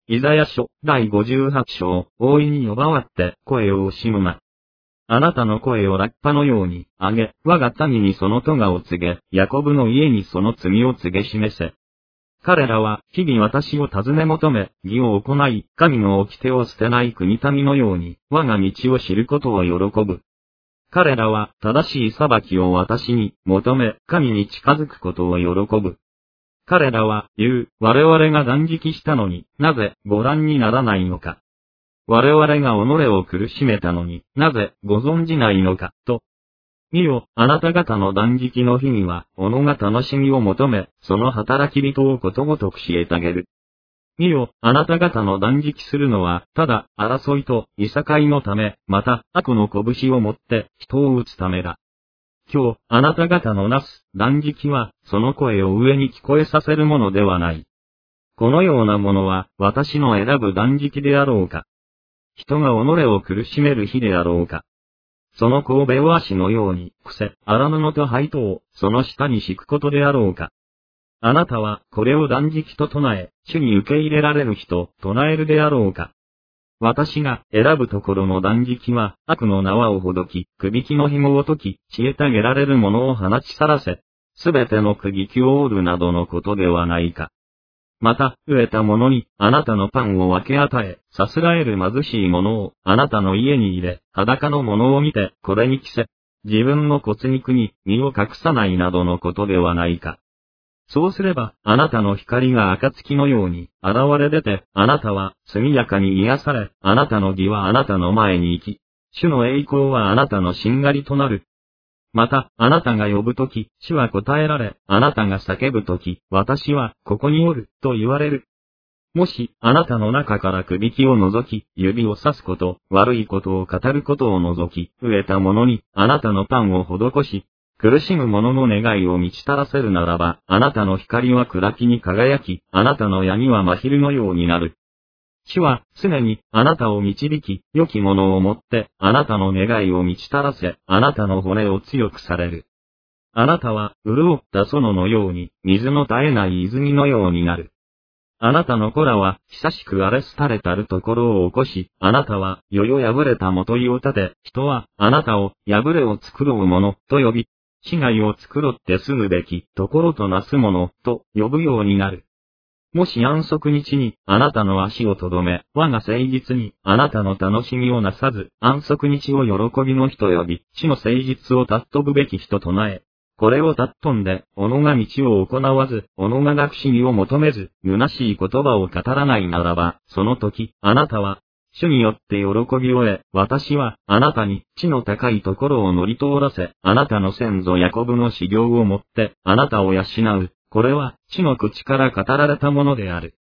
イザヤ書、第58章、大いに呼ばわって声を惜しむな。あなたの声をラッパのように上げ、我が民にその咎を告げ、ヤコブの家にその罪を告げ示せ。彼らは、日々私を尋ね求め、義を行い、神の掟を捨てない国民のように、我が道を知ることを喜ぶ。彼らは、正しい裁きを私に求め、神に近づくことを喜ぶ。彼らは言う、我々が断食したのになぜご覧にならないのか。我々が己を苦しめたのになぜご存じないのか、と。見よ、あなた方の断食の日には、己が楽しみを求め、その働き人をことごとく虐げる。見よ、あなた方の断食するのは、ただ、争いと、いさかいのため、また、悪の拳を持って、人を打つためだ。今日、あなた方のなす断食は、その声を上に聞こえさせるものではない。このようなものは、私の選ぶ断食であろうか。人が己を苦しめる日であろうか。その神戸を足のように、荒布と灰とを、その下に敷くことであろうか。あなたは、これを断食と唱え、主に受け入れられる日と唱えるであろうか。私が選ぶところの断食は、悪の縄をほどき、くびきの紐を解き、虐げられるものを放ち去らせ、すべてのくぎきを折るなどのことではないか。また、飢えた者に、あなたのパンを分け与え、さすらえる貧しい者を、あなたの家に入れ、裸の者を見て、これに着せ、自分の骨肉に身を隠さないなどのことではないか。そうすれば、あなたの光が暁のように現れ出て、あなたは速やかに癒され、あなたの義はあなたの前に行き、主の栄光はあなたのしんがりとなる。また、あなたが呼ぶとき、主は答えられ、あなたが叫ぶとき、私はここにおる、と言われる。もし、あなたの中からくびきを除き、指を刺すこと、悪いことを語ることを除き、飢えた者に、あなたのパンを施し、苦しむ者の願いを満ち足らせるならば、あなたの光は暗きに輝き、あなたの闇は真昼のようになる。主は常にあなたを導き、良きものをもって、あなたの願いを満ち足らせ、あなたの骨を強くされる。あなたは潤った園のように、水の絶えない泉のようになる。あなたの子らは久しく荒れ廃れたるところを起こし、あなたは世々破れた元井を立て、人はあなたを破れを作ろうものと呼び、死骸を作ろって住むべきところとなすものと呼ぶようになる。もし安息日にあなたの足をとどめ、我が誠実にあなたの楽しみをなさず、安息日を喜びの日と呼び、主の誠実を尊ぶべき日と唱え、これを尊んで、己が道を行わず、己が学士を求めず、虚しい言葉を語らないならば、その時、あなたは、主によって喜びを得、私は、あなたに、地の高いところを乗り通らせ、あなたの先祖ヤコブの修行をもって、あなたを養う。これは、地の口から語られたものである。